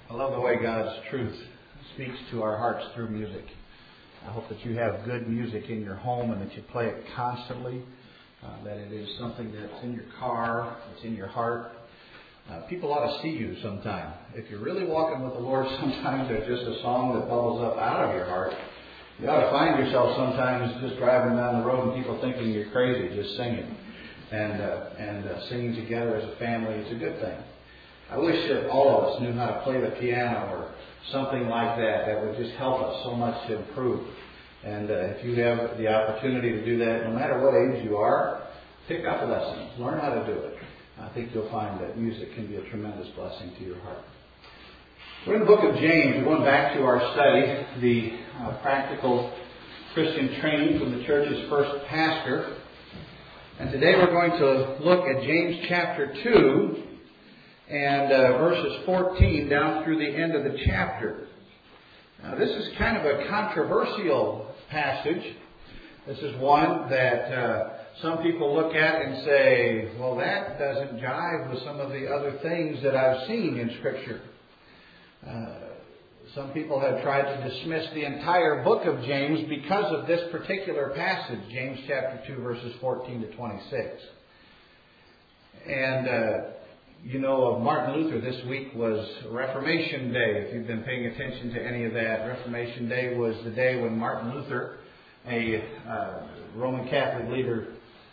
I love the way God's truth speaks to our hearts through music. I hope that you have good music in your home and that you play it constantly, that it is something that's in your car, it's in your heart. People ought to see you sometime. If you're really walking with the Lord, sometimes there's just a song that bubbles up out of your heart. You ought to find yourself sometimes just driving down the road and people thinking you're crazy just singing. And singing together as a family is a good thing. I wish that all of us knew how to play the piano or something like that. That would just help us so much to improve. And if you have the opportunity to do that, no matter what age you are, pick up lessons. Learn how to do it. I think you'll find that music can be a tremendous blessing to your heart. We're in the book of James. We're going back to our study, the practical Christian training from the church's first pastor. And today we're going to look at James chapter 2 and verses 14 down through the end of the chapter. Now this is kind of a controversial passage. This is one that some people look at and say, well, that doesn't jive with some of the other things that I've seen in Scripture. Some people have tried to dismiss the entire book of James because of this particular passage, James chapter 2, verses 14 to 26. And you know of Martin Luther, this week was Reformation Day. If you've been paying attention to any of that, Reformation Day was the day when Martin Luther, a Roman Catholic leader,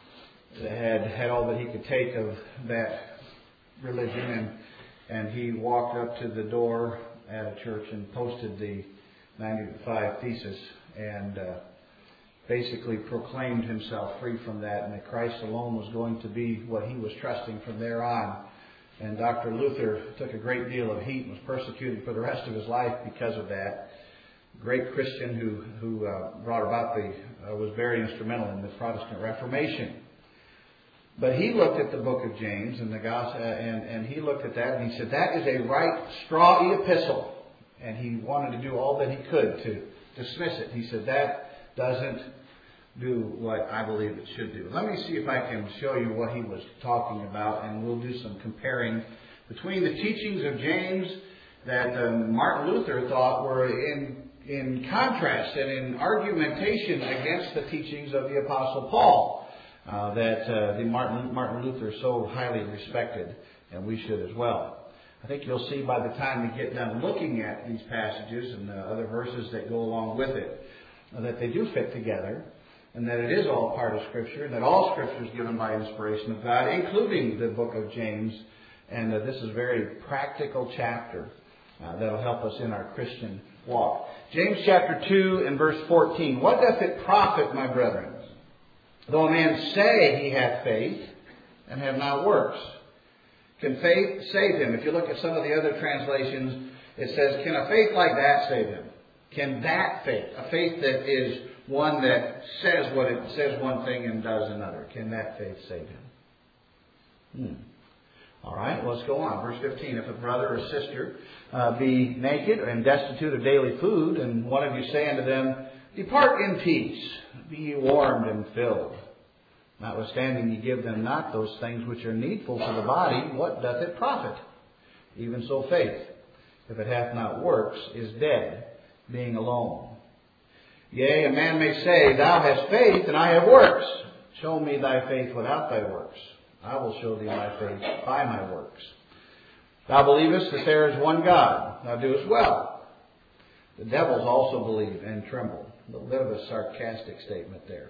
had all that he could take of that religion, and he walked up to the door at a church and posted the 95 Thesis and basically proclaimed himself free from that, and that Christ alone was going to be what he was trusting from there on. And Dr. Luther took a great deal of heat and was persecuted for the rest of his life because of that. Great Christian who brought about was very instrumental in the Protestant Reformation. But he looked at the book of James and the gospel, and he looked at that and he said, that is a right strawy epistle. And he wanted to do all that he could to dismiss it. He said, that doesn't do what I believe it should do. Let me see if I can show you what he was talking about, and we'll do some comparing between the teachings of James that Martin Luther thought were in contrast and in argumentation against the teachings of the Apostle Paul that Martin Luther so highly respected, and we should as well. I think you'll see by the time we get done looking at these passages and the other verses that go along with it that they do fit together, and that it is all part of Scripture, and that all Scripture is given by inspiration of God, including the book of James, and that this is a very practical chapter that will help us in our Christian walk. James chapter 2 and verse 14. What doth it profit, my brethren, though a man say he hath faith and have not works? Can faith save him? If you look at some of the other translations, it says, can a faith like that save him? Can that faith, a faith that is one that says what it says one thing and does another, can that faith save him? All right, let's go on. Verse 15. If a brother or sister be naked and destitute of daily food, and one of you say unto them, depart in peace, be ye warmed and filled. Notwithstanding ye give them not those things which are needful for the body, what doth it profit? Even so faith, if it hath not works, is dead, being alone. Yea, a man may say, thou hast faith, and I have works. Show me thy faith without thy works. I will show thee my faith by my works. Thou believest that there is one God. Thou doest well. The devils also believe and tremble. A little bit of a sarcastic statement there.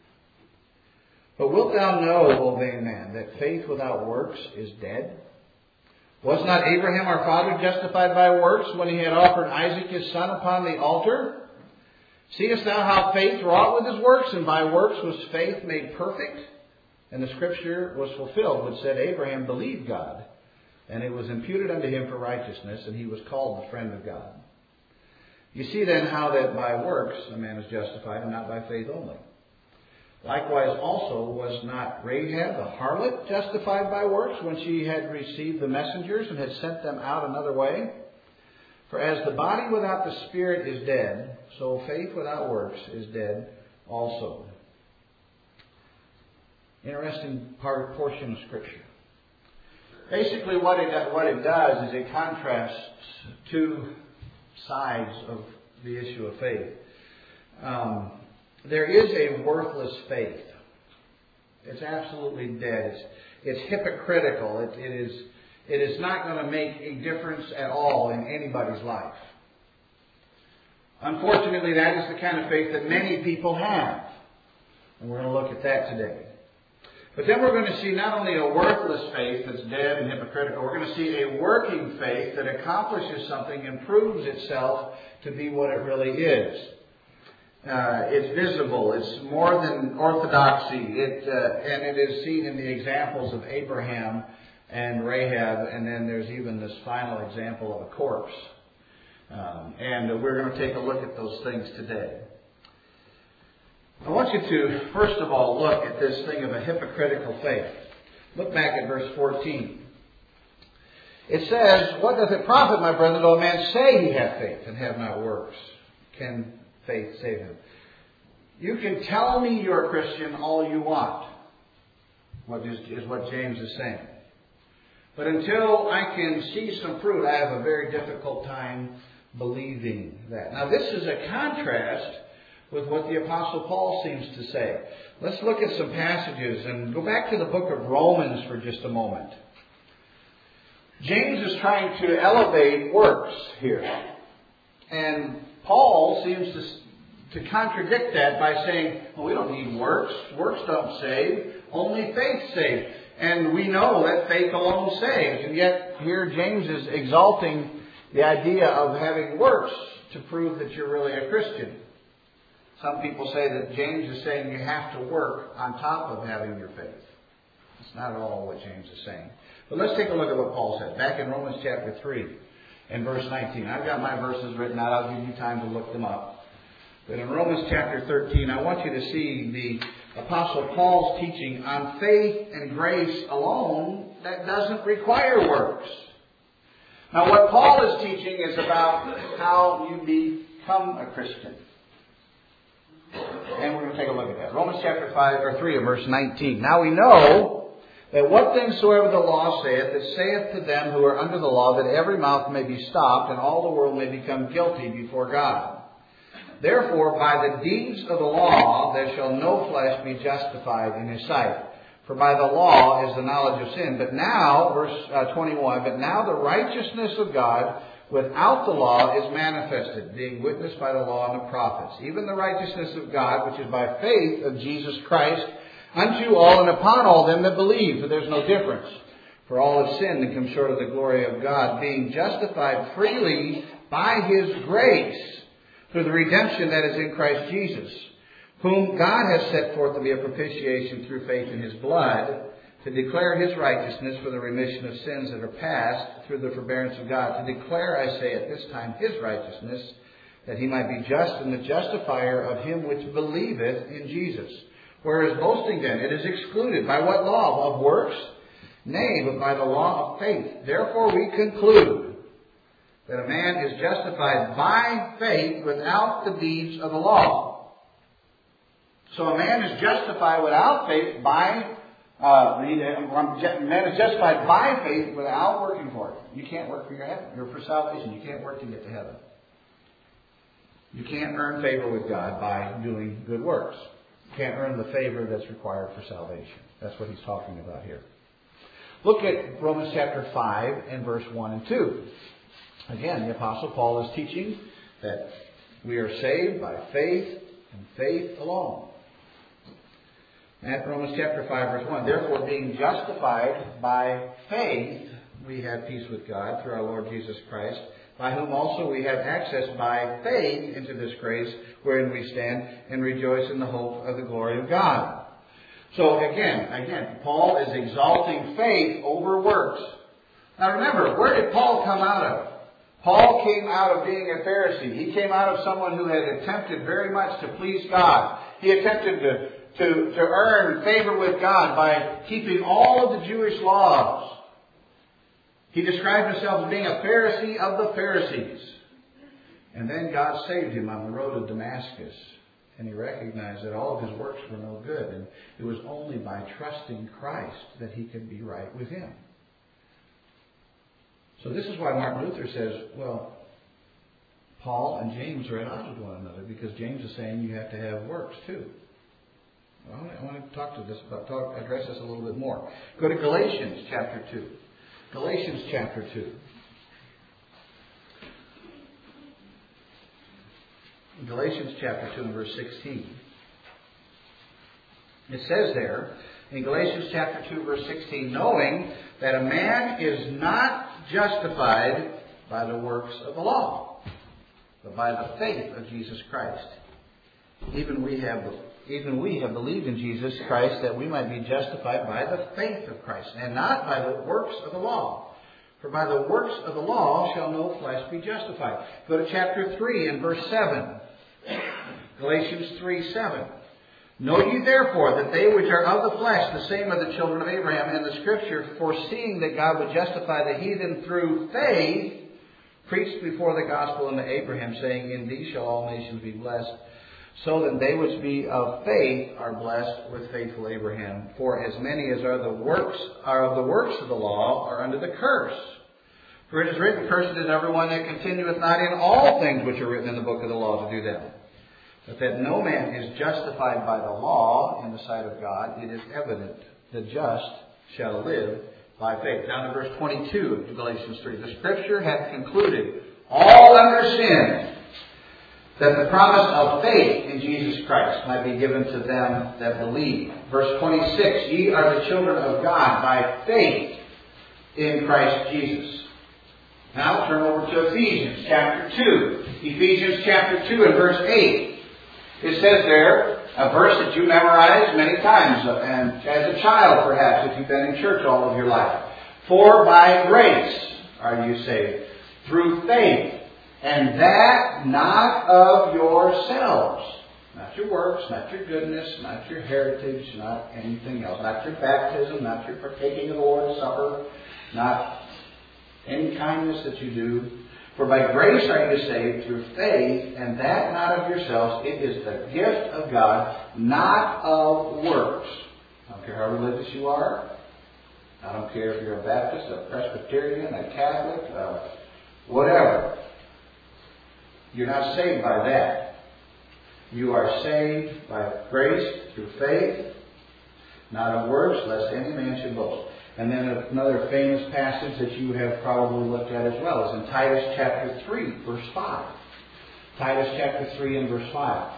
But wilt thou know, O vain man, that faith without works is dead? Was not Abraham our father justified by works when he had offered Isaac his son upon the altar? Seest thou how faith wrought with his works, and by works was faith made perfect? And the Scripture was fulfilled, which said, Abraham believed God, and it was imputed unto him for righteousness, and he was called the friend of God. You see then how that by works a man is justified, and not by faith only. Likewise also was not Rahab the harlot justified by works when she had received the messengers and had sent them out another way? For as the body without the spirit is dead, so faith without works is dead also. Interesting portion of Scripture. Basically what it does is it contrasts two sides of the issue of faith. There is a worthless faith. It's absolutely dead. It's hypocritical. It is not going to make a difference at all in anybody's life. Unfortunately, that is the kind of faith that many people have. And we're going to look at that today. But then we're going to see not only a worthless faith that's dead and hypocritical, we're going to see a working faith that accomplishes something and proves itself to be what it really is. It's visible. It's more than orthodoxy. And it is seen in the examples of Abraham and Rahab, and then there's even this final example of a corpse. And we're going to take a look at those things today. I want you to, first of all, look at this thing of a hypocritical faith. Look back at verse 14. It says, "What doth it profit, my brethren, though a man say he hath faith and have not works? Can faith save him?" You can tell me you're a Christian all you want, is what James is saying. But until I can see some fruit, I have a very difficult time believing that. Now, this is a contrast with what the Apostle Paul seems to say. Let's look at some passages and go back to the book of Romans for just a moment. James is trying to elevate works here. And Paul seems to contradict that by saying, well, we don't need works. Works don't save. Only faith saves. And we know that faith alone saves. And yet here James is exalting the idea of having works to prove that you're really a Christian. Some people say that James is saying you have to work on top of having your faith. It's not at all what James is saying. But let's take a look at what Paul said. Back in Romans chapter 3 and verse 19. I've got my verses written out. I'll give you time to look them up. But in Romans chapter 13, I want you to see the Apostle Paul's teaching on faith and grace alone that doesn't require works. Now what Paul is teaching is about how you become a Christian. And we're going to take a look at that. Romans chapter 3 and verse 19. "Now we know that what things soever the law saith, it saith to them who are under the law, that every mouth may be stopped, and all the world may become guilty before God. Therefore, by the deeds of the law, there shall no flesh be justified in his sight. For by the law is the knowledge of sin. But now," verse 21, "but now the righteousness of God without the law is manifested, being witnessed by the law and the prophets, even the righteousness of God, which is by faith of Jesus Christ, unto all and upon all them that believe. For there's no difference. For all have sinned and come short of the glory of God, being justified freely by His grace, through the redemption that is in Christ Jesus, whom God has set forth to be a propitiation through faith in His blood, to declare His righteousness for the remission of sins that are past through the forbearance of God. To declare, I say, at this time His righteousness, that He might be just and the justifier of him which believeth in Jesus. Whereas boasting then, it is excluded. By what law? Of works? Nay, but by the law of faith. Therefore we conclude that a man is justified by faith without the deeds of the law." So a man is justified without faith by man is justified by faith without working for it. You can't work for your heaven. You're for salvation. You can't work to get to heaven. You can't earn favor with God by doing good works. You can't earn the favor that's required for salvation. That's what he's talking about here. Look at Romans chapter 5 and verse 1 and 2. Again, the Apostle Paul is teaching that we are saved by faith and faith alone. At Romans chapter 5 verse 1, "Therefore being justified by faith, we have peace with God through our Lord Jesus Christ, by whom also we have access by faith into this grace wherein we stand, and rejoice in the hope of the glory of God." So again, Paul is exalting faith over works. Now remember, where did Paul come out of? Paul came out of being a Pharisee. He came out of someone who had attempted very much to please God. He attempted to earn favor with God by keeping all of the Jewish laws. He described himself as being a Pharisee of the Pharisees. And then God saved him on the road to Damascus. And he recognized that all of his works were no good. And it was only by trusting Christ that he could be right with Him. So this is why Martin Luther says, well, Paul and James are at odds with one another because James is saying you have to have works too. Well, I want to address this a little bit more. Go to Galatians chapter 2. Galatians chapter 2. Galatians chapter 2 and verse 16. It says there, in Galatians chapter 2 verse 16, knowing that a man is not justified by the works of the law, but by the faith of Jesus Christ. Even we have believed in Jesus Christ that we might be justified by the faith of Christ, and not by the works of the law. For by the works of the law shall no flesh be justified. Go to chapter 3 and verse 7. Galatians 3:7. Know ye therefore that they which are of the flesh, the same are the children of Abraham, and the Scripture, foreseeing that God would justify the heathen through faith, preached before the gospel unto Abraham, saying, in thee shall all nations be blessed. So that they which be of faith are blessed with faithful Abraham. For as many as are of the works of the law are under the curse. For it is written, cursed is everyone that continueth not in all things which are written in the book of the law to do them. But that no man is justified by the law in the sight of God, it is evident, the just shall live by faith. Down to verse 22 of Galatians 3. The Scripture hath concluded all under sin, that the promise of faith in Jesus Christ might be given to them that believe. Verse 26, ye are the children of God by faith in Christ Jesus. Now turn over to Ephesians chapter 2. Ephesians chapter 2 and verse 8. It says there, a verse that you memorized many times, and as a child perhaps, if you've been in church all of your life. For by grace are you saved, through faith, and that not of yourselves. Not your works, not your goodness, not your heritage, not anything else. Not your baptism, not your partaking of the Lord's Supper, not any kindness that you do. For by grace are you saved through faith, and that not of yourselves. It is the gift of God, not of works. I don't care how religious you are. I don't care if you're a Baptist, a Presbyterian, a Catholic, whatever. You're not saved by that. You are saved by grace through faith, not of works, lest any man should boast. And then another famous passage that you have probably looked at as well is in Titus chapter 3, verse 5. Titus chapter 3 and verse 5.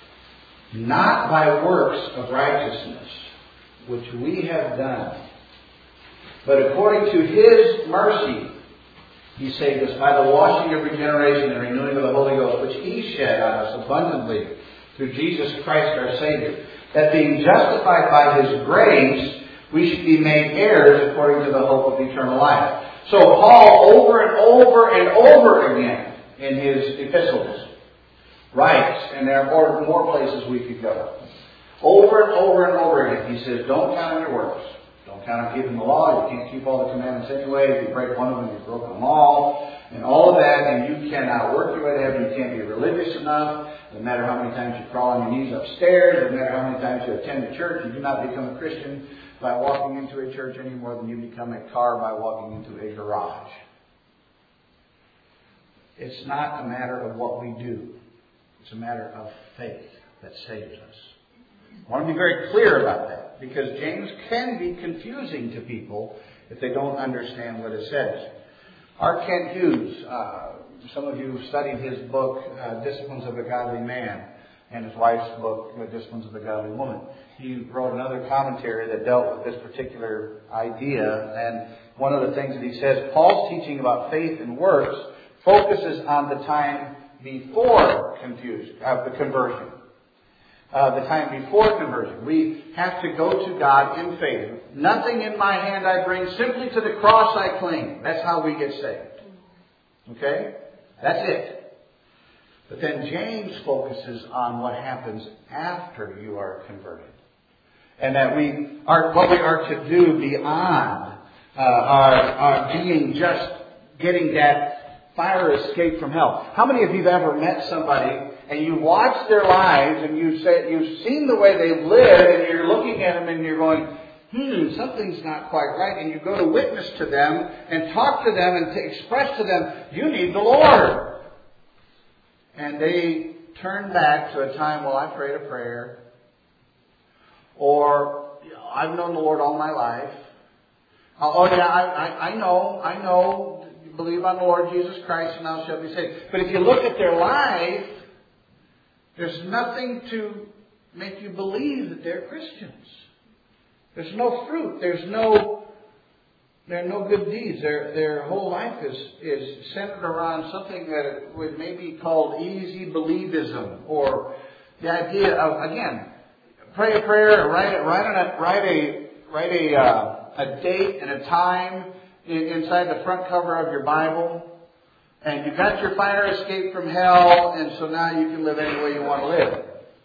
Not by works of righteousness, which we have done, but according to His mercy, He saved us by the washing of regeneration and renewing of the Holy Ghost, which He shed on us abundantly through Jesus Christ our Savior, that being justified by His grace, we should be made heirs according to the hope of eternal life. So Paul, over and over and over again in his epistles, writes, and there are more places we could go. Over and over and over again, he says, don't count on your works. Don't count on keeping the law. You can't keep all the commandments anyway. If you break one of them, you've broken them all. And all of that, and you cannot work your way to heaven. You can't be religious enough. No matter how many times you crawl on your knees upstairs, no matter how many times you attend a church, you do not become a Christian by walking into a church any more than you become a car by walking into a garage. It's not a matter of what we do. It's a matter of faith that saves us. I want to be very clear about that, because James can be confusing to people if they don't understand what it says. R. Kent Hughes, some of you studied his book, Disciplines of a Godly Man, and his wife's book, Disciplines of a Godly Woman. He wrote another commentary that dealt with this particular idea, and one of the things that he says, Paul's teaching about faith and works focuses on the time before the conversion. The time before conversion. We have to go to God in faith. Nothing in my hand I bring, simply to the cross I cling. That's how we get saved. Okay? That's it. But then James focuses on what happens after you are converted. And that what we are to do beyond our being just getting that fire escape from hell. How many of you have ever met somebody and you watch their lives and you've seen the way they live, and you're looking at them and you're going, something's not quite right, and you go to witness to them and talk to them and to express to them, you need the Lord. and they turn back to a time, well, I prayed a prayer, or I've known the Lord all my life. Oh yeah, I know, believe on the Lord Jesus Christ and thou shalt be saved. But if you look at their life, there's nothing to make you believe that they're Christians. There's no fruit. There are no good deeds. Their whole life is centered around something that would maybe be called easy believism, or the idea of, again, pray a prayer, write a date and a time inside the front cover of your Bible, and you got your fire escape from hell, and so now you can live any way you want to live.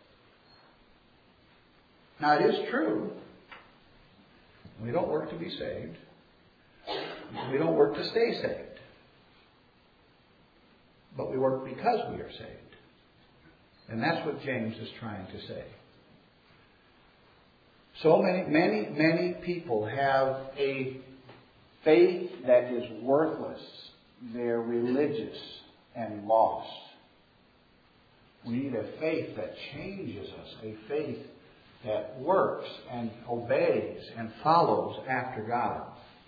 Now, it is true. We don't work to be saved. We don't work to stay saved. But we work because we are saved. And that's what James is trying to say. So many people have a faith that is worthless. They're religious and lost. We need a faith that changes us, a faith that works and obeys and follows after God.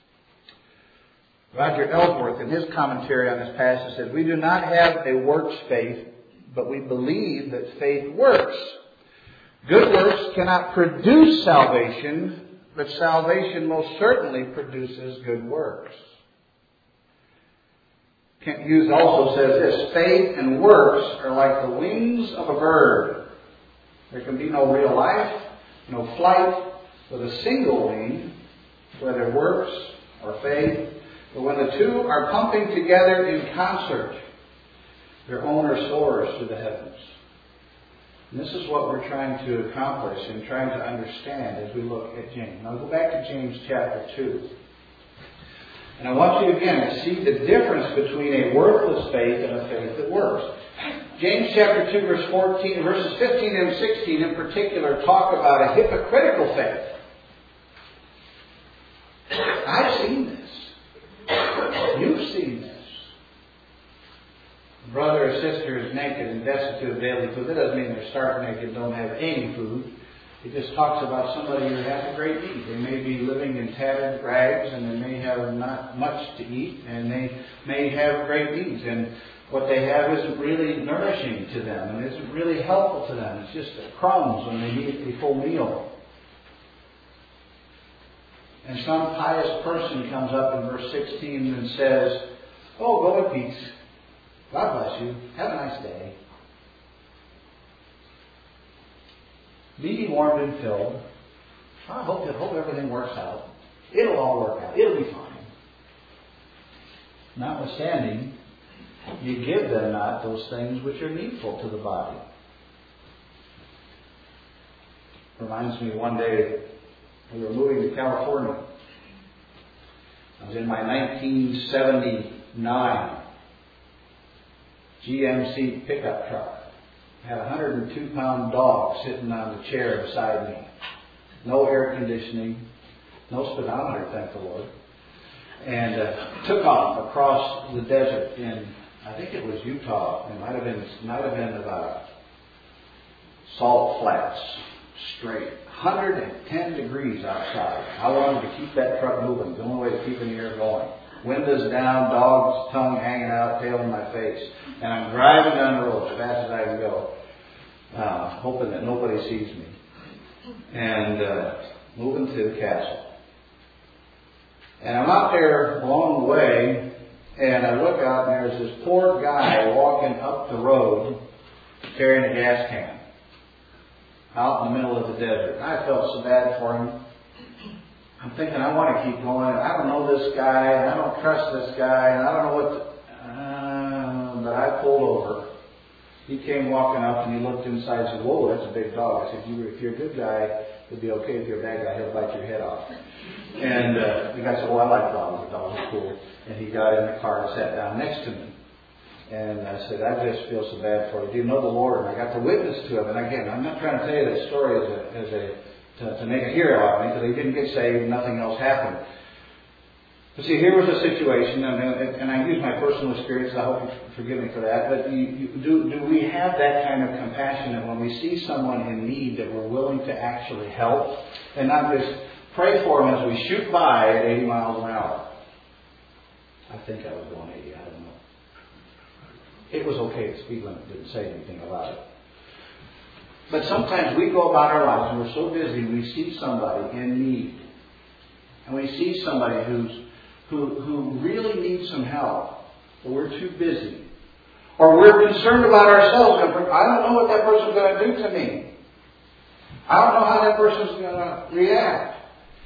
Roger Ellsworth, in his commentary on this passage, says, we do not have a works faith, but we believe that faith works. Good works cannot produce salvation, but salvation most certainly produces good works. Kent Hughes also says this, faith and works are like the wings of a bird. There can be no real life, no flight with a single wing, whether works or faith. But when the two are pumping together in concert, their owner soars through the heavens. And this is what we're trying to accomplish and trying to understand as we look at James. Now go back to James chapter 2. And I want you again to see the difference between a worthless faith and a faith that works. James chapter 2 verse 14, verses 15 and 16 in particular talk about a hypocritical faith. I've seen this. You've seen this. A brother or sister is naked and destitute of daily food. That doesn't mean they're stark naked and don't have any food. It just talks about somebody who has a great need. They may be living in tattered rags and they may have not much to eat and they may have great needs. And what they have isn't really nourishing to them and isn't really helpful to them. It's just crumbs when they need a full meal. And some pious person comes up in verse 16 and says, oh, go in peace. God bless you. Have a nice day. Be warmed and filled. I hope everything works out. It'll all work out. It'll be fine. Notwithstanding, you give them not those things which are needful to the body. Reminds me one day we were moving to California. I was in my 1979 GMC pickup truck. I had a 102-pound dog sitting on the chair beside me. No air conditioning, no speedometer, thank the Lord. And took off across the desert in, I think it was Utah. It might have been about Salt Flats, straight. 110 degrees outside. I wanted to keep that truck moving. The only way to keep the air going. Windows down, dog's tongue hanging out, tail in my face. And I'm driving down the road as fast as I can go, hoping that nobody sees me. And moving to the castle. And I'm out there along the way, and I look out, and there's this poor guy walking up the road carrying a gas can out in the middle of the desert. I felt so bad for him. I'm thinking, I want to keep going. I don't know this guy, and I don't trust this guy, and I don't know what to... but I pulled over. He came walking up, and he looked inside and said, whoa, that's a big dog. I said, if you're a good guy, it'll be okay. If you're a bad guy, he'll bite your head off. And the guy said, well, I like dogs. The dogs are cool. And he got in the car and sat down next to me. And I said, I just feel so bad for you. Do you know the Lord? And I got to witness to him. And again, I'm not trying to tell you that story to make a hero out of me, because he didn't get saved and nothing else happened. But see, here was a situation, and I use my personal experiences. I hope you forgive me for that. But do we have that kind of compassion that when we see someone in need that we're willing to actually help and not just pray for them as we shoot by at 80 miles an hour? I think I was going 80. I don't know. It was okay. The speed limit didn't say anything about it. But sometimes we go about our lives and we're so busy we see somebody in need. And we see somebody who really needs some help. But we're too busy. Or we're concerned about ourselves. I don't know what that person's going to do to me. I don't know how that person's going to react.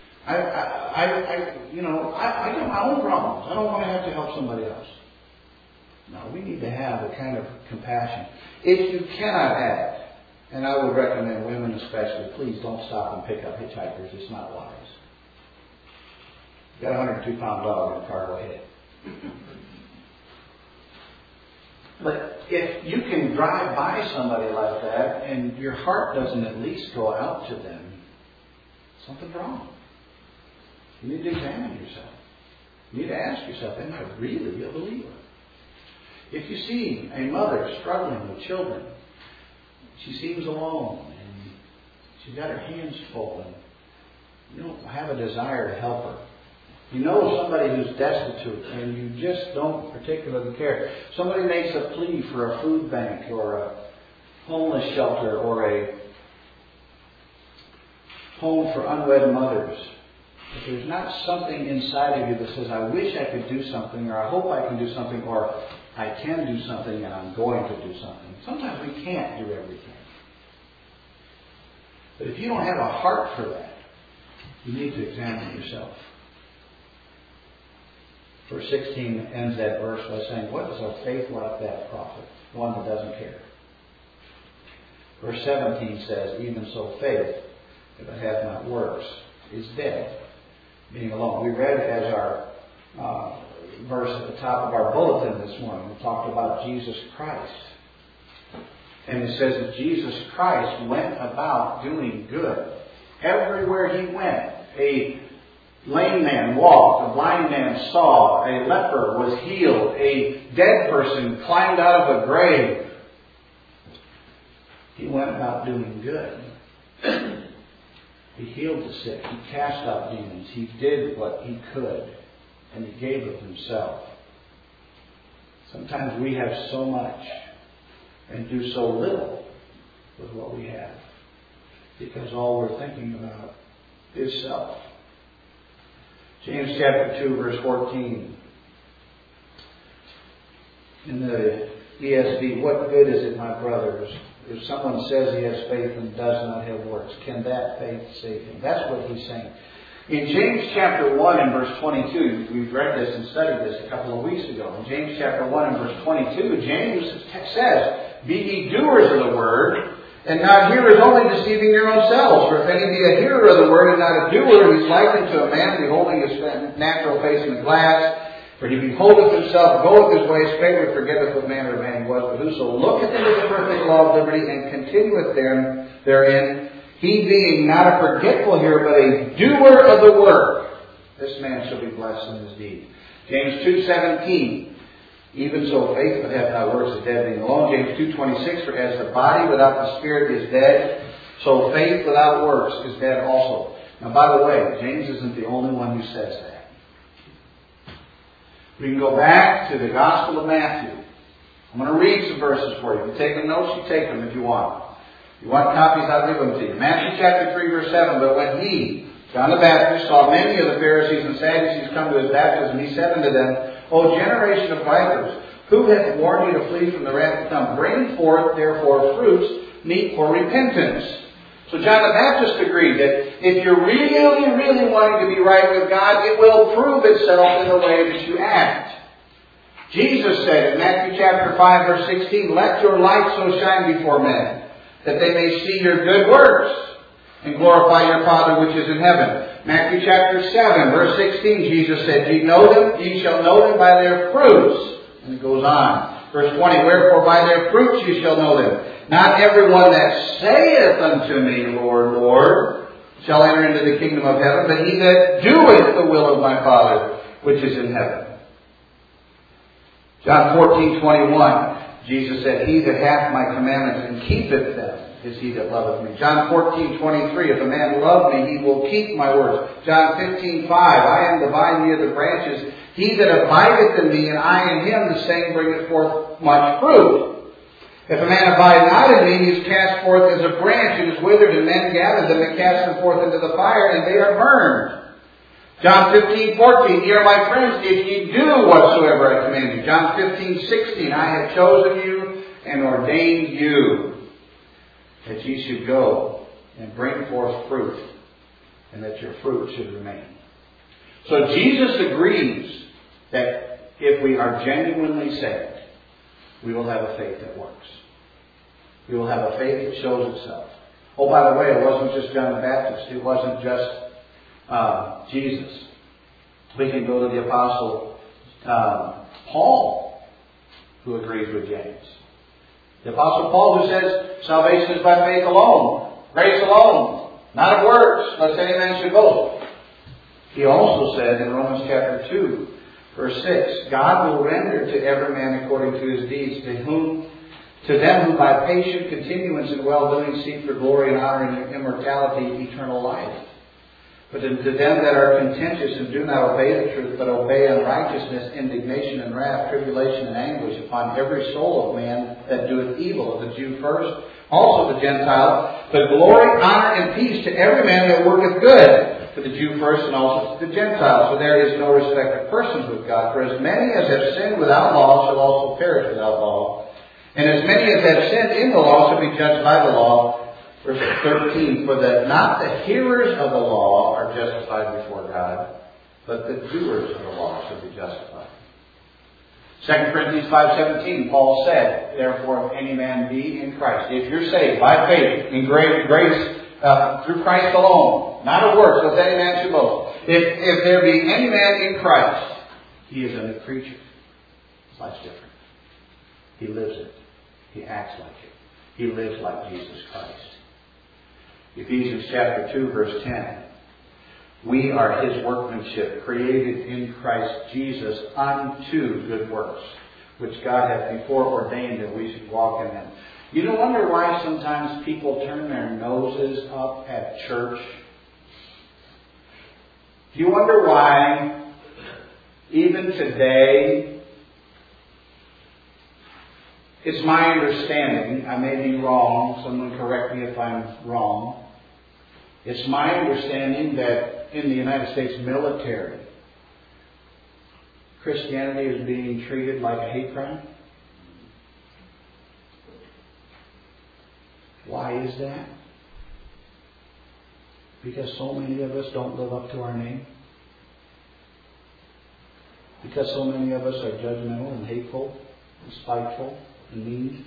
I got my own problems. I don't want to have to help somebody else. No, we need to have a kind of compassion. If you cannot act, and I would recommend women especially, please don't stop and pick up hitchhikers. It's not wise. You got a 102-pound dog in the car, go ahead. But if you can drive by somebody like that and your heart doesn't at least go out to them, something's wrong. You need to examine yourself. You need to ask yourself, am I really a believer? If you see a mother struggling with children, she seems alone and she's got her hands full and you don't have a desire to help her. You know somebody who's destitute and you just don't particularly care. Somebody makes a plea for a food bank or a homeless shelter or a home for unwed mothers. If there's not something inside of you that says, I wish I could do something, or I hope I can do something, or I can do something and I'm going to do something. Sometimes we can't do everything. But if you don't have a heart for that, you need to examine yourself. Verse 16 ends that verse by saying, what does a faith like that profit? One that doesn't care. Verse 17 says, even so faith, if it hath not works, is dead, being alone. We read it as our verse at the top of our bulletin this morning. We talked about Jesus Christ. And it says that Jesus Christ went about doing good. Everywhere he went, a lame man walked, a blind man saw, a leper was healed, a dead person climbed out of a grave. He went about doing good. He healed the sick. He cast out demons. He did what he could. And he gave of himself. Sometimes we have so much and do so little with what we have. Because all we're thinking about is self. James chapter 2 verse 14. In the ESV, what good is it, my brothers, if someone says he has faith and does not have works? Can that faith save him? That's what he's saying. In James chapter 1 and verse 22, we've read this and studied this a couple of weeks ago. In James chapter 1 and verse 22, James says, be ye doers of the word, and not hearers only, deceiving your own selves. For if any be a hearer of the word and not a doer, he is likened to a man beholding his natural face in the glass. For he beholdeth himself, goeth his way, straightway forgetteth what manner of man he was. But whoso looketh into the perfect law of liberty and continueth therein, he being not a forgetful hearer, but a doer of the work, this man shall be blessed in his deed. James 2:17. Even so faith that hath not works is dead, being alone. James 2:26. For as the body without the spirit is dead, so faith without works is dead also. Now, by the way, James isn't the only one who says that. We can go back to the Gospel of Matthew. I'm going to read some verses for you. If you're taking notes, you take them if you want. If you want copies, I'll give them to you. Matthew chapter 3, verse 7. But when he, John the Baptist, saw many of the Pharisees and Sadducees come to his baptism, he said unto them, O generation of vipers, who hath warned you to flee from the wrath to come? Bring forth, therefore, fruits meet for repentance. So John the Baptist agreed that if you're really, really wanting to be right with God, it will prove itself in the way that you act. Jesus said in Matthew chapter 5, verse 16, let your light so shine before men, that they may see your good works and glorify your Father which is in heaven. Matthew chapter 7, verse 16, Jesus said, ye shall know them by their fruits. And it goes on. Verse 20, wherefore by their fruits ye shall know them. Not everyone that saith unto me, Lord, Lord, shall enter into the kingdom of heaven, but he that doeth the will of my Father which is in heaven. John 14:21, Jesus said, "He that hath my commandments and keepeth them is he that loveth me." John 14:23, "If a man love me, he will keep my words." John 15:5, "I am the vine, ye are the branches. He that abideth in me, and I in him, the same bringeth forth much fruit. If a man abide not in me, he is cast forth as a branch, and is withered, and men gather them and cast them forth into the fire, and they are burned." John 15:14, "Ye are my friends, if ye do whatsoever I command you." John 15:16, "I have chosen you and ordained you, that ye should go and bring forth fruit, and that your fruit should remain." So Jesus agrees that if we are genuinely saved, we will have a faith that works. We will have a faith that shows itself. Oh, by the way, it wasn't just John the Baptist. It wasn't just Jesus. We can go to the Apostle Paul, who agrees with James. The Apostle Paul, who says salvation is by faith alone, grace alone, not of works, lest any man should boast. He also said in Romans chapter 2, verse 6, "God will render to every man according to his deeds, to them who by patient continuance in well-doing seek for glory and honor and immortality, eternal life. But to them that are contentious and do not obey the truth, but obey unrighteousness, indignation and wrath, tribulation and anguish upon every soul of man that doeth evil, of the Jew first, also the Gentile, but glory, honor, and peace to every man that worketh good, to the Jew first and also to the Gentile. For there is no respect of persons with God. For as many as have sinned without law shall also perish without law. And as many as have sinned in the law shall be judged by the law." Verse 13, "For that not the hearers of the law are justified before God, but the doers of the law shall be justified." 2 Corinthians 5:17, Paul said, "Therefore, if any man be in Christ," if you're saved by faith, in grace through Christ alone, not of works, lest any man should boast. If there be any man in Christ, he is a new creature. His life's different. He lives it. He acts like it. He lives like Jesus Christ. Ephesians chapter 2, verse 10. "We are his workmanship, created in Christ Jesus unto good works, which God hath before ordained that we should walk in them." You don't wonder why sometimes people turn their noses up at church? Do you wonder why even today, it's my understanding, I may be wrong, someone correct me if I'm wrong, it's my understanding that in the United States military, Christianity is being treated like a hate crime. Why is that? Because so many of us don't live up to our name. Because so many of us are judgmental and hateful and spiteful and mean.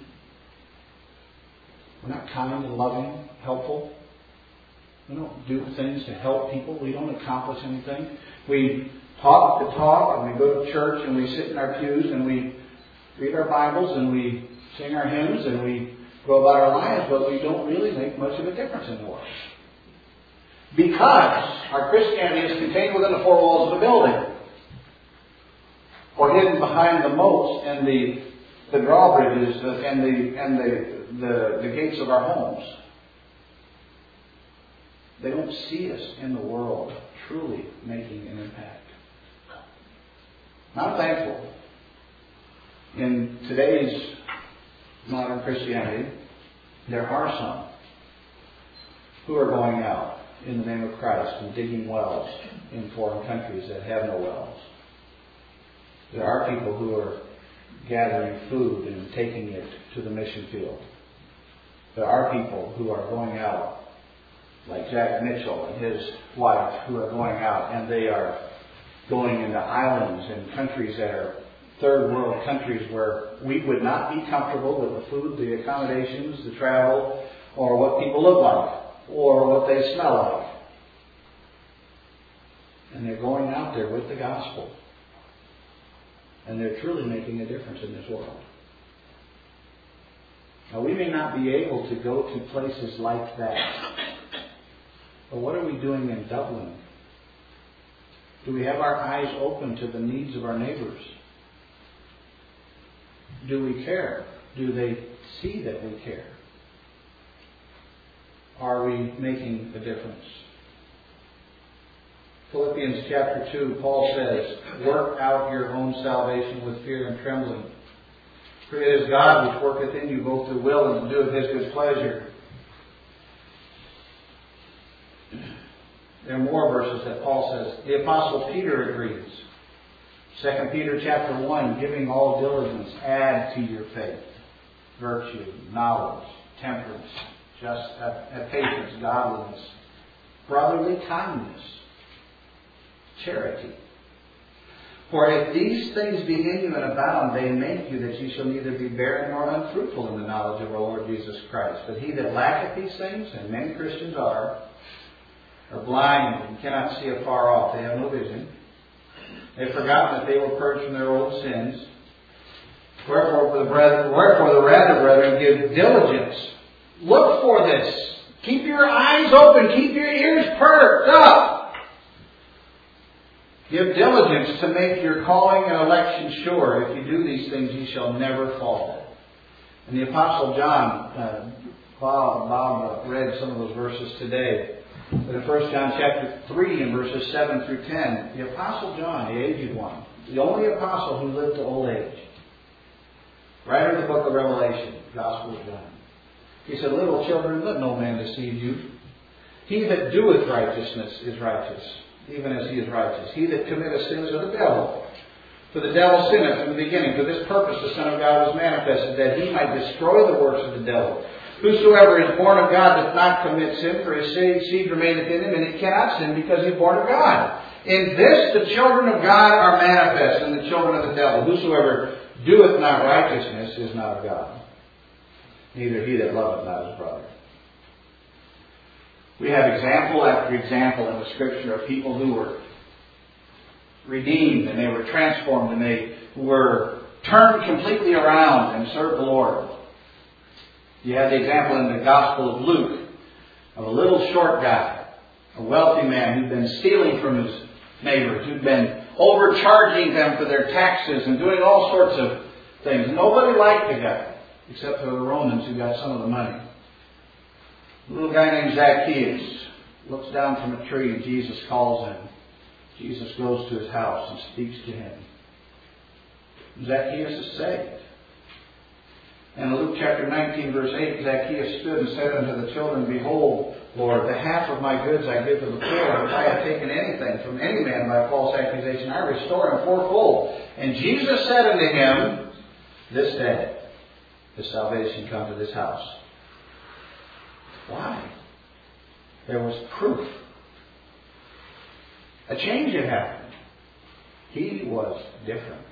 We're not kind and loving, helpful. We don't do things to help people. We don't accomplish anything. We talk the talk, and we go to church, and we sit in our pews, and we read our Bibles, and we sing our hymns, and we go about our lives, but we don't really make much of a difference in the world. Because our Christianity is contained within the four walls of a building, or hidden behind the moats and the drawbridges and the gates of our homes. They don't see us in the world truly making an impact. I'm thankful. In today's modern Christianity, there are some who are going out in the name of Christ and digging wells in foreign countries that have no wells. There are people who are gathering food and taking it to the mission field. There are people who are going out, like Jack Mitchell and his wife, who are going out, and they are going into islands and countries that are third world countries where we would not be comfortable with the food, the accommodations, the travel, or what people look like, or what they smell like. And they're going out there with the gospel. And they're truly making a difference in this world. Now, we may not be able to go to places like that. But what are we doing in Dublin? Do we have our eyes open to the needs of our neighbors? Do we care? Do they see that we care? Are we making a difference? Philippians chapter 2, Paul says, work out your own salvation with fear and trembling. For it is God which worketh in you both to will and to do of His good pleasure. There are more verses that Paul says. The Apostle Peter agrees. 2 Peter chapter 1, giving all diligence, add to your faith virtue, knowledge, temperance, patience, godliness, brotherly kindness, charity. For if these things be in you and abound, they make you that ye shall neither be barren nor unfruitful in the knowledge of our Lord Jesus Christ. But he that lacketh these things, and many Christians are blind and cannot see afar off. They have no vision. They have forgotten that they were purged from their old sins. Wherefore the rather, brethren, give diligence. Look for this. Keep your eyes open. Keep your ears perked up. Give diligence to make your calling and election sure. If you do these things, ye shall never fall. And the Apostle John, Bob read some of those verses today. But in 1 John chapter 3 and verses 7 through 10, the Apostle John, the aged one, the only apostle who lived to old age, writer of the book of Revelation, Gospel of John, he said, little children, let no man deceive you. He that doeth righteousness is righteous, even as he is righteous. He that committeth sin is of the devil. For the devil sinneth from the beginning. For this purpose the Son of God was manifested, that he might destroy the works of the devil. Whosoever is born of God doth not commit sin, for his seed remaineth in him, and he cannot sin because he is born of God. In this the children of God are manifest, and the children of the devil. Whosoever doeth not righteousness is not of God, neither he that loveth not his brother. We have example after example in the Scripture of people who were redeemed, and they were transformed, and they were turned completely around and served the Lord. You have the example in the Gospel of Luke of a little short guy, a wealthy man who'd been stealing from his neighbors, who'd been overcharging them for their taxes and doing all sorts of things. Nobody liked the guy, except for the Romans who got some of the money. A little guy named Zacchaeus looks down from a tree and Jesus calls him. Jesus goes to his house and speaks to him. Zacchaeus is saved. And in Luke chapter 19, verse 8, Zacchaeus stood and said unto the children, Behold, Lord, the half of my goods I give to the poor. If I have taken anything from any man by false accusation, I restore him fourfold. And Jesus said unto him, This day is salvation come to this house. Why? There was proof. A change had happened. He was different.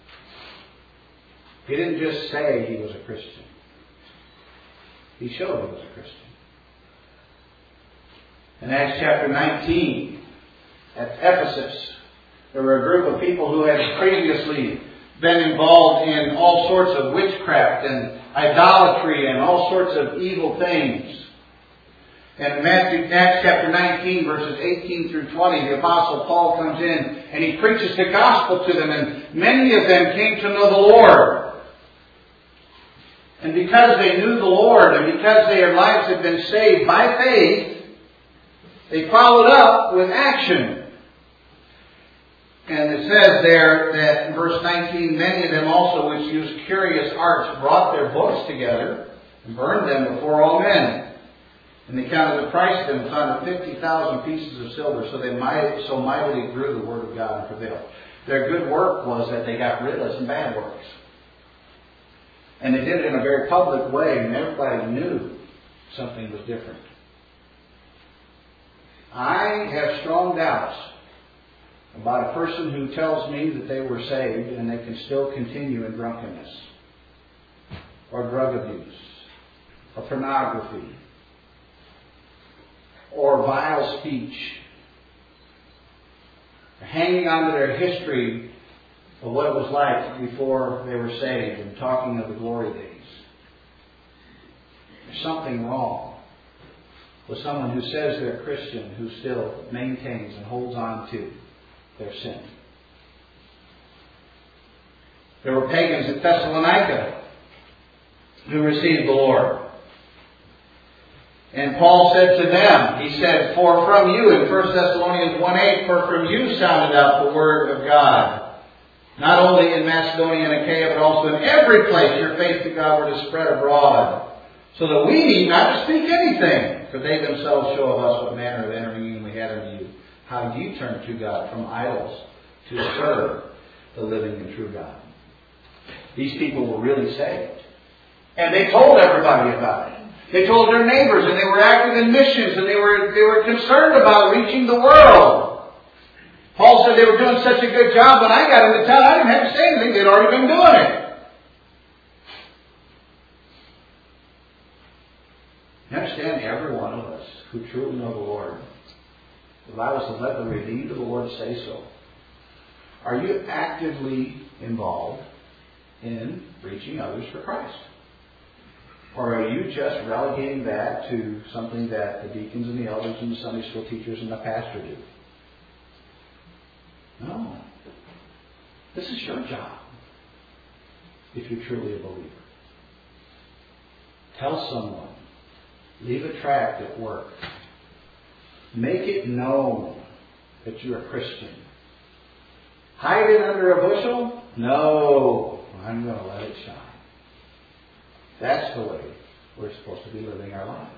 He didn't just say he was a Christian. He showed he was a Christian. In Acts chapter 19, at Ephesus, there were a group of people who had previously been involved in all sorts of witchcraft and idolatry and all sorts of evil things. And in Acts chapter 19, verses 18 through 20, the Apostle Paul comes in and he preaches the gospel to them, and many of them came to know the Lord. And because they knew the Lord, and because their lives had been saved by faith, they followed up with action. And it says there that in verse 19, many of them also which used curious arts brought their books together and burned them before all men. And they counted the price of them and found 50,000 pieces of silver, so they so mightily grew the word of God and prevailed. Their good work was that they got rid of some bad works. And they did it in a very public way, and everybody knew something was different. I have strong doubts about a person who tells me that they were saved and they can still continue in drunkenness, or drug abuse, or pornography, or vile speech, or hanging on to their history of what it was like before they were saved and talking of the glory days. There's something wrong with someone who says they're a Christian who still maintains and holds on to their sin. There were pagans at Thessalonica who received the Lord. And Paul said to them, he said, "For from you," in 1 Thessalonians 1:8, "for from you sounded out the word of God, not only in Macedonia and Achaia, but also in every place your faith to God were to spread abroad. So that we need not to speak anything, for they themselves show of us what manner of entering we had unto you, how you turned to God from idols to serve the living and true God." These people were really saved. And they told everybody about it. They told their neighbors, and they were active in missions, and they were concerned about reaching the world. Paul said they were doing such a good job. When I got into town, I didn't have to say anything. They'd already been doing it. You understand, every one of us who truly know the Lord, the Bible says, "Let the redeemed of the Lord say so." Are you actively involved in reaching others for Christ? Or are you just relegating that to something that the deacons and the elders and the Sunday school teachers and the pastor do? No. This is your job, if you're truly a believer. Tell someone. Leave a tract at work. Make it known that you're a Christian. Hide it under a bushel? No. I'm going to let it shine. That's the way we're supposed to be living our lives.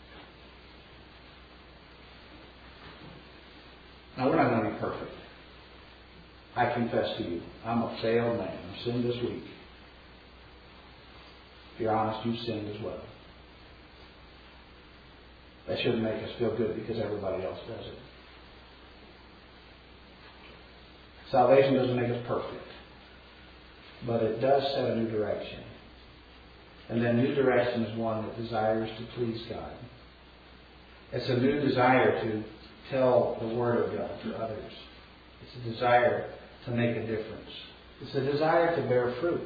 Now, we're not going to be perfect. I confess to you, I'm a failed man. I've sinned this week. If you're honest, you've sinned as well. That shouldn't make us feel good because everybody else does it. Salvation doesn't make us perfect. But it does set a new direction. And that new direction is one that desires to please God. It's a new desire to tell the Word of God to others. It's a desire to make a difference. It's a desire to bear fruit.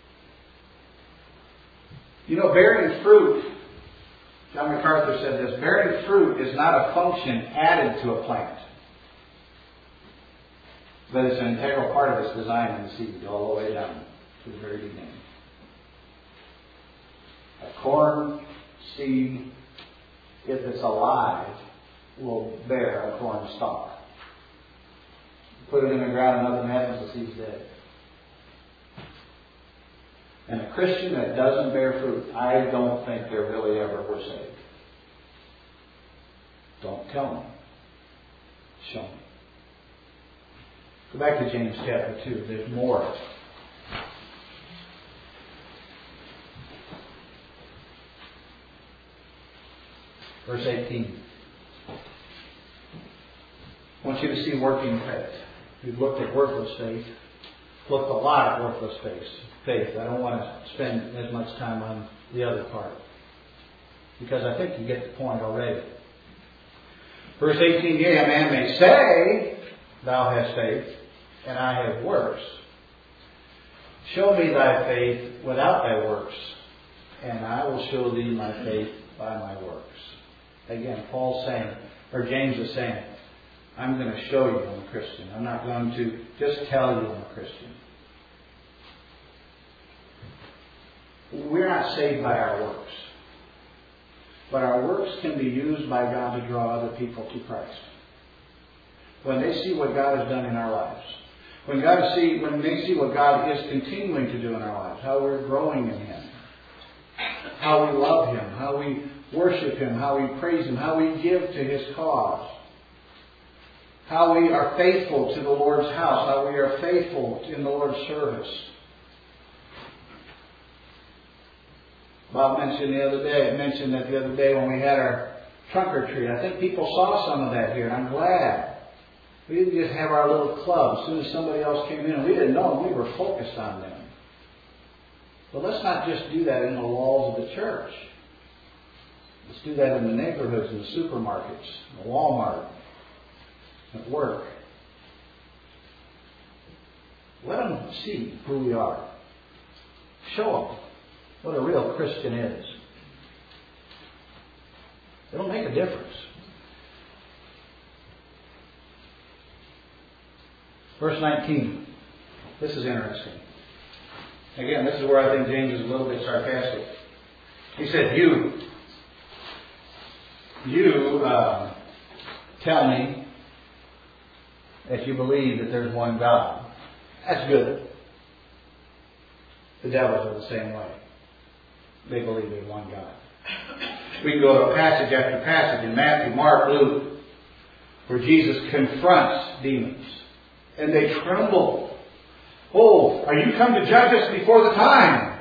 You know, bearing fruit, John MacArthur said this, bearing fruit is not a function added to a plant, but it's an integral part of its design in the seed, all the way down to the very beginning. A corn seed, if it's alive, will bear a corn stalk. Put it in the ground and nothing happens, the seed's dead. And a Christian that doesn't bear fruit, I don't think they really ever were saved. Don't tell me. Show me. Go back to James chapter 2. There's more. Verse 18. I want you to see working faith. We've looked at worthless faith. Looked a lot at worthless faith. I don't want to spend as much time on the other part, because I think you get the point already. Verse 18, "Yea, a man may say, Thou hast faith, and I have works. Show me thy faith without thy works, and I will show thee my faith by my works." Again, Paul's saying, or James is saying, I'm going to show you I'm a Christian. I'm not going to just tell you I'm a Christian. We're not saved by our works. But our works can be used by God to draw other people to Christ. When they see what God has done in our lives. When they see what God is continuing to do in our lives. How we're growing in Him. How we love Him. How we worship Him. How we praise Him. How we give to His cause. How we are faithful to the Lord's house. How we are faithful in the Lord's service. Bob mentioned that the other day when we had our trunk or treat. I think people saw some of that here, and I'm glad. We didn't just have our little club. As soon as somebody else came in and we didn't know them, we were focused on them. But let's not just do that in the walls of the church. Let's do that in the neighborhoods, in the supermarkets, in the Walmart, at work. Let them see who we are. Show them what a real Christian is. It'll make a difference. Verse 19. This is interesting. Again, this is where I think James is a little bit sarcastic. He said, you tell me that you believe that there's one God. That's good. The devils are the same way. They believe there's one God. We can go to passage after passage in Matthew, Mark, Luke, where Jesus confronts demons. And they tremble. Oh, are you come to judge us before the time?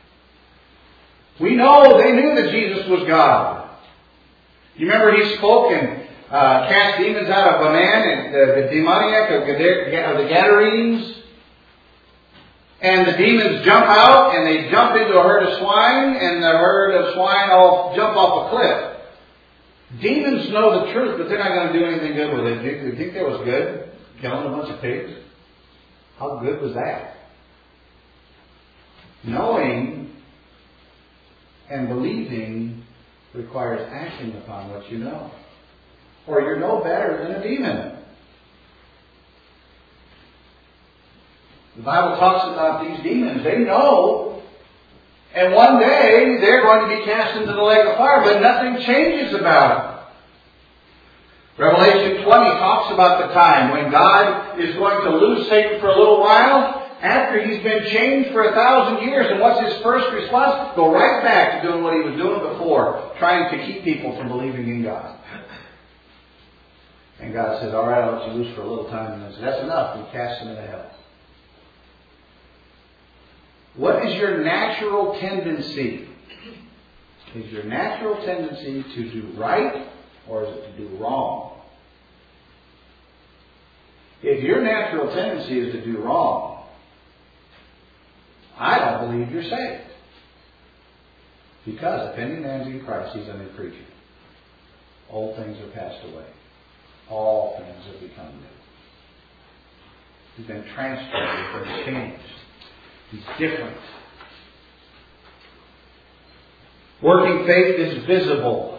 We know they knew that Jesus was God. You remember he spoke and cast demons out of a man, and the demoniac of the Gadarenes. And the demons jump out and they jump into a herd of swine, and the herd of swine all jump off a cliff. Demons know the truth, but they're not going to do anything good with it. Do you think that was good? Killing a bunch of pigs? How good was that? Knowing and believing requires acting upon what you know. Or you're no better than a demon. The Bible talks about these demons. They know. And one day they're going to be cast into the lake of fire, but nothing changes about it. Revelation 20 talks about the time when God is going to lose Satan for a little while after he's been chained for 1,000 years. And what's his first response? Go right back to doing what he was doing before, trying to keep people from believing in God. And God says, all right, I'll let you loose for a little time. And he says, that's enough. We cast him into hell. What is your natural tendency? Is your natural tendency to do right, or is it to do wrong? If your natural tendency is to do wrong, I don't believe you're saved. Because if any man's in Christ, he's a new creature. Old things are passed away. All things have become new. He's been transformed, he's been changed. He's different. Working faith is visible.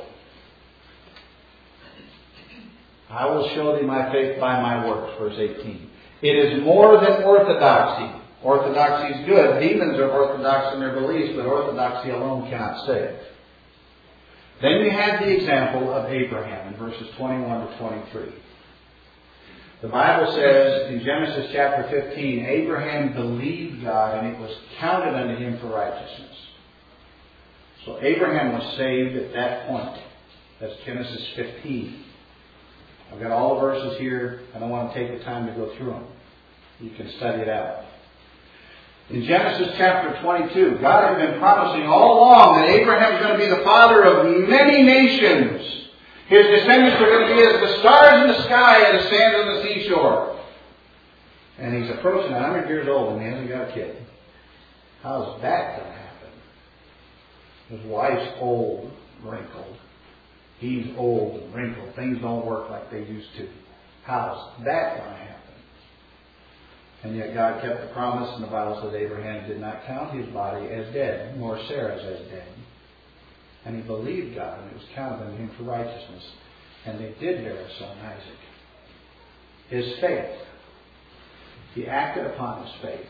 I will show thee my faith by my works, verse 18. It is more than orthodoxy. Orthodoxy is good. Demons are orthodox in their beliefs, but orthodoxy alone cannot save. Then we have the example of Abraham in verses 21 to 23. The Bible says in Genesis chapter 15, Abraham believed God and it was counted unto him for righteousness. So Abraham was saved at that point. That's Genesis 15. I've got all the verses here. I don't want to take the time to go through them. You can study it out. In Genesis chapter 22, God had been promising all along that Abraham is going to be the father of many nations. His descendants are going to be as the stars in the sky and the sand on the seashore. And he's approaching 100 years old and he hasn't got a kid. How's that going to happen? His wife's old, wrinkled. He's old and wrinkled. Things don't work like they used to. How's that going to happen? And yet God kept the promise, and the Bible says Abraham did not count his body as dead, nor Sarah's as dead. And he believed God, and it was counted unto him for righteousness. And they did bear a son, Isaac. His faith. He acted upon his faith.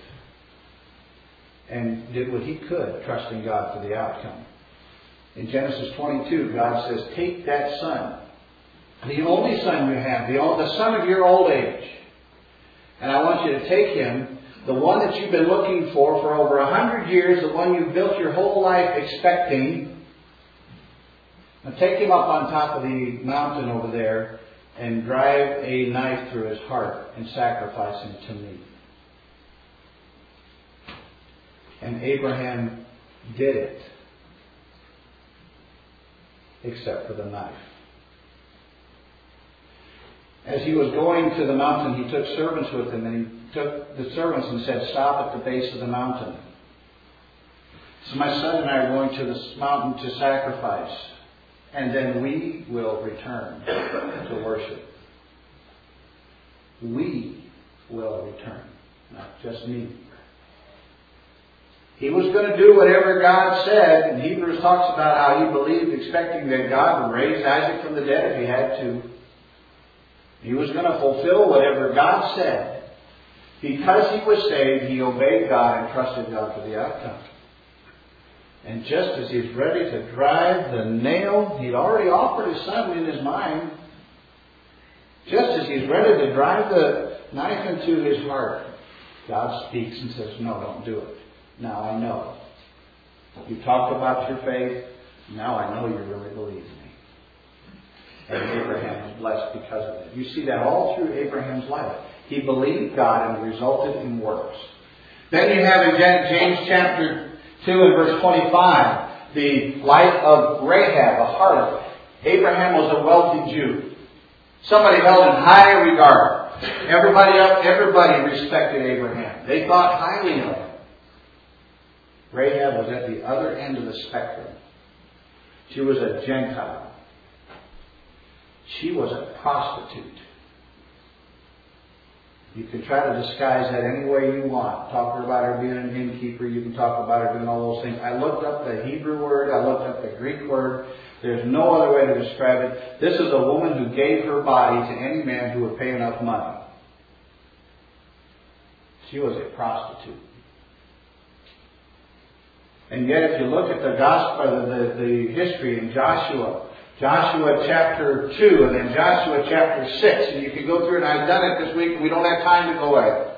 And did what he could, trusting God for the outcome. In Genesis 22, God says, take that son, the only son you have, the son of your old age. And I want you to take him, the one that you've been looking for over 100 years, the one you've built your whole life expecting. Now take him up on top of the mountain over there and drive a knife through his heart and sacrifice him to me. And Abraham did it. Except for the knife. As he was going to the mountain, he took servants with him, and he took the servants and said, stop at the base of the mountain. So my son and I are going to this mountain to sacrifice, and then we will return to worship. We will return, not just me. He was going to do whatever God said, and Hebrews talks about how he believed, expecting that God would raise Isaac from the dead if he had to. He was going to fulfill whatever God said. Because he was saved, he obeyed God and trusted God for the outcome. And just as he's ready to drive the nail, he'd already offered his son in his mind. Just as he's ready to drive the knife into his heart, God speaks and says, no, don't do it. Now I know. You talked about your faith. Now I know you really believe me. And Abraham was blessed because of it. You see that all through Abraham's life. He believed God and it resulted in works. Then you have in James chapter 2 and verse 25, the life of Rahab, a harlot. Abraham was a wealthy Jew. Somebody held in high regard. Everybody respected Abraham. They thought highly of him. Rahab was at the other end of the spectrum. She was a Gentile. She was a prostitute. You can try to disguise that any way you want. Talk about her being an innkeeper. You can talk about her doing all those things. I looked up the Hebrew word. I looked up the Greek word. There's no other way to describe it. This is a woman who gave her body to any man who would pay enough money. She was a prostitute. And yet if you look at the gospel, the history in Joshua chapter 2 and then Joshua chapter 6, and you can go through it, and I've done it this week, we don't have time to go at it.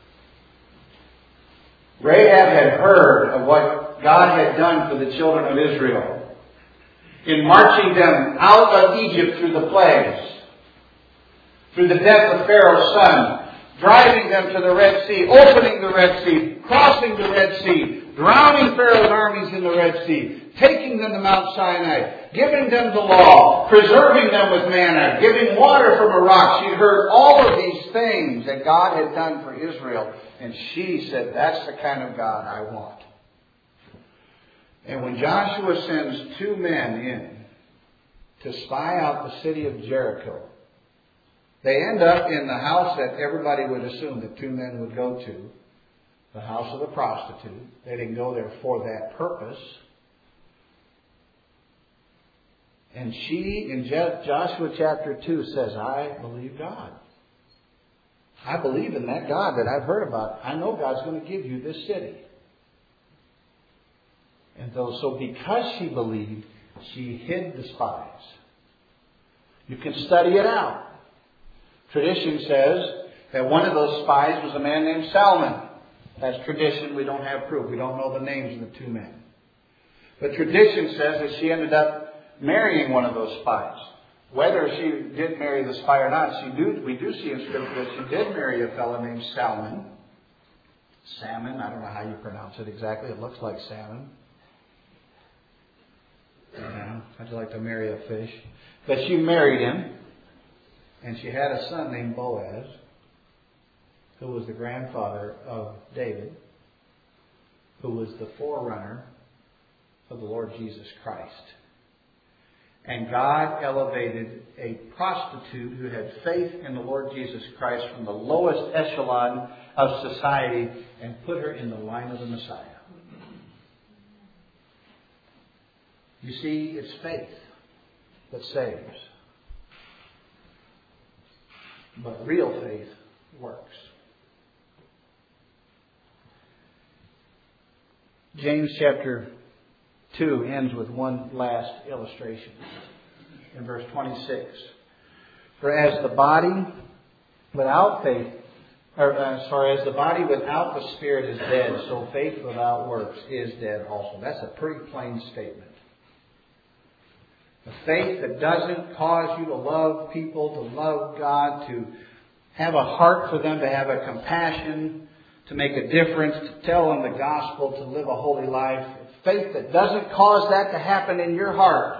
Rahab had heard of what God had done for the children of Israel in marching them out of Egypt through the plagues, through the death of Pharaoh's son, driving them to the Red Sea, opening the Red Sea, crossing the Red Sea, drowning Pharaoh's armies in the Red Sea, taking them to Mount Sinai, giving them the law, preserving them with manna, giving water from a rock. She'd heard all of these things that God had done for Israel, and she said, that's the kind of God I want. And when Joshua sends 2 men in to spy out the city of Jericho, they end up in the house that everybody would assume that 2 men would go to, the house of the prostitute. They didn't go there for that purpose. And she, in Joshua chapter 2, says, I believe God. I believe in that God that I've heard about. I know God's going to give you this city. And so because she believed, she hid the spies. You can study it out. Tradition says that one of those spies was a man named Salmon. That's tradition. We don't have proof. We don't know the names of the 2 men. But tradition says that she ended up marrying one of those spies. Whether she did marry the spy or not, we do see in Scripture that she did marry a fellow named Salmon. Salmon, I don't know how you pronounce it exactly. It looks like salmon. I'd like to marry a fish. But she married him, and she had a son named Boaz, who was the grandfather of David, who was the forerunner of the Lord Jesus Christ. And God elevated a prostitute who had faith in the Lord Jesus Christ from the lowest echelon of society and put her in the line of the Messiah. You see, it's faith that saves. But real faith works. James chapter 2 ends with one last illustration. In verse 26. For as the body without faith, as the body without the Spirit is dead, so faith without works is dead also. That's a pretty plain statement. A faith that doesn't cause you to love people, to love God, to have a heart for them, to have a compassion, to make a difference, to tell them the gospel, to live a holy life. Faith that doesn't cause that to happen in your heart,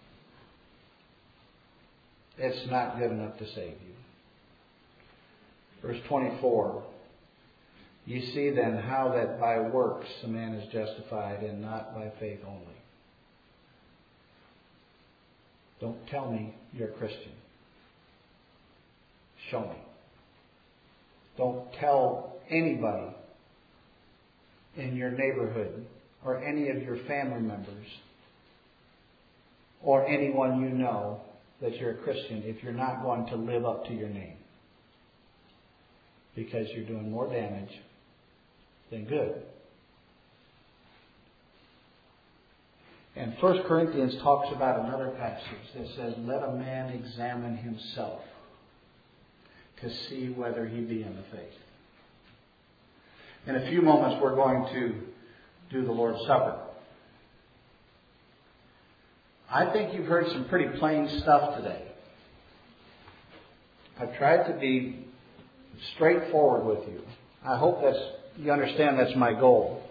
it's not good enough to save you. Verse 24. You see then how that by works a man is justified and not by faith only. Don't tell me you're a Christian. Show me. Don't tell anybody in your neighborhood or any of your family members or anyone you know that you're a Christian if you're not going to live up to your name. because you're doing more damage than good. And 1 Corinthians talks about another passage that says, let a man examine himself to see whether he be in the faith. In a few moments, we're going to do the Lord's Supper. I think you've heard some pretty plain stuff today. I've tried to be straightforward with you. I hope you understand that's my goal.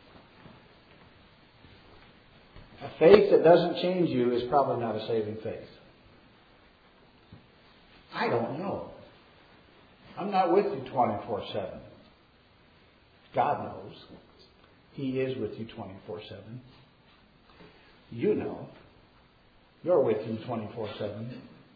A faith that doesn't change you is probably not a saving faith. I don't know. I'm not with you 24/7. God knows. He is with you 24/7. You know. You're with Him 24/7.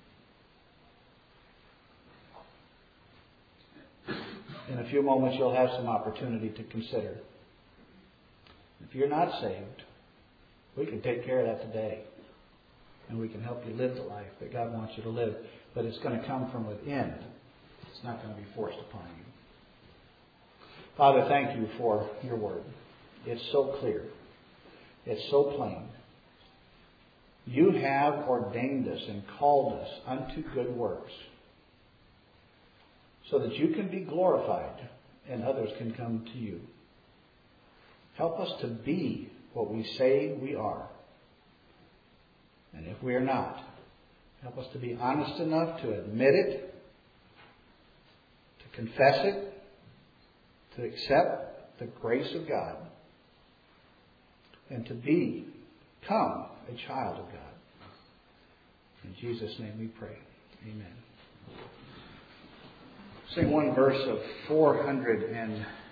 In a few moments, you'll have some opportunity to consider. If you're not saved, we can take care of that today. And we can help you live the life that God wants you to live. But it's going to come from within. It's not going to be forced upon you. Father, thank you for your word. It's so clear. It's so plain. You have ordained us and called us unto good works so that you can be glorified and others can come to you. Help us to be what we say we are. And if we are not, help us to be honest enough to admit it, to confess it, to accept the grace of God, and to become a child of God. In Jesus' name we pray. Amen. Sing one verse of 400